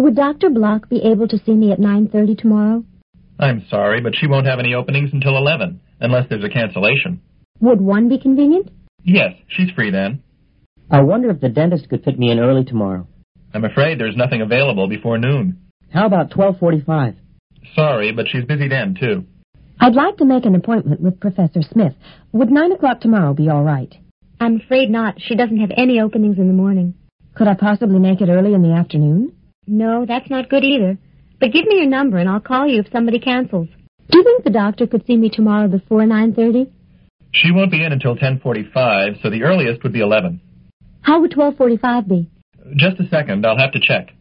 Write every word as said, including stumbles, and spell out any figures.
Would Doctor Block be able to see me at nine thirty tomorrow? I'm sorry, but she won't have any openings until eleven, unless there's a cancellation. Would one be convenient? Yes, she's free then. I wonder if the dentist could fit me in early tomorrow. I'm afraid there's nothing available before noon. How about twelve forty-five? Sorry, but she's busy then, too. I'd like to make an appointment with Professor Smith. Would nine o'clock tomorrow be all right? I'm afraid not. She doesn't have any openings in the morning. Could I possibly make it early in the afternoon? No, that's not good either. But give me your number and I'll call you if somebody cancels. Do you think the doctor could see me tomorrow before nine thirty? She won't be in until ten forty-five, so the earliest would be eleven. How would twelve forty-five be? Just a second. I'll have to check.